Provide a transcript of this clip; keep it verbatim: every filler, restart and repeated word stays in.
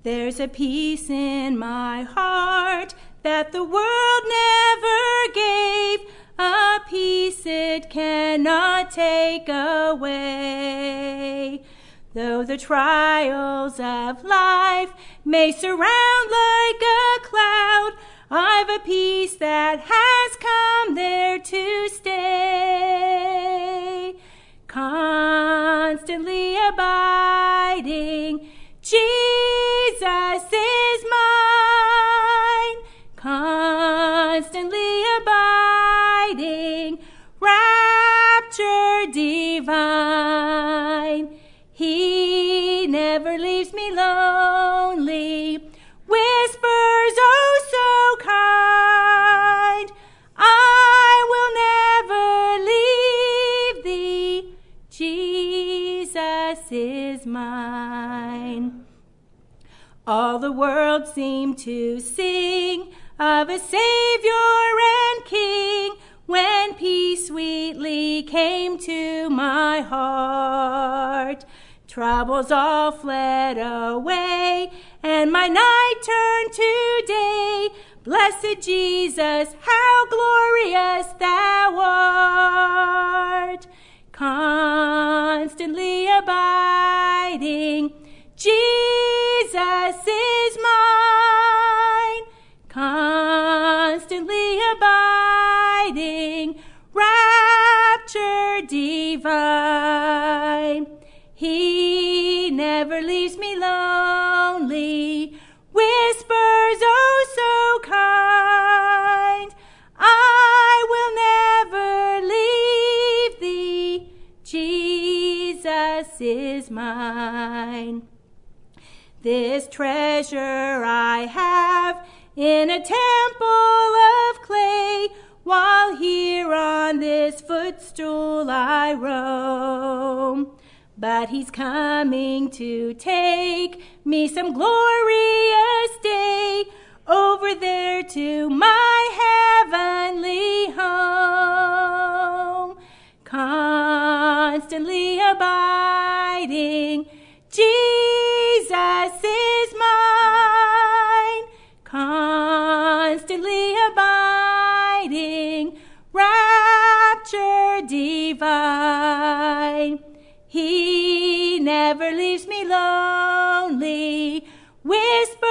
There's a peace in my heart that the world never gave, a peace it cannot take away. Though the trials of life may surround like a cloud, I've a peace that has come there to stay. Constantly abiding, Jesus is mine. Constantly abiding, rapture divine. He never leaves me lonely, whispers oh so kind, I will never leave thee, Jesus is mine. All the world seemed to sing of a Savior and King when peace sweetly came to my heart. Troubles all fled away, and my night turned to day. Blessed Jesus, how glorious thou art! Constantly abiding, Jesus is mine. Constantly abiding, rapture divine. He never leaves me lonely, whispers oh so kind, I will never leave thee, Jesus is mine. This treasure I have in a temple of clay, while here on this footstool I roam. But he's coming to take me some glorious day over there to my heavenly home. Constantly abiding, Jesus is mine. Constantly abiding, rapture divine. He never leaves me lonely, whisper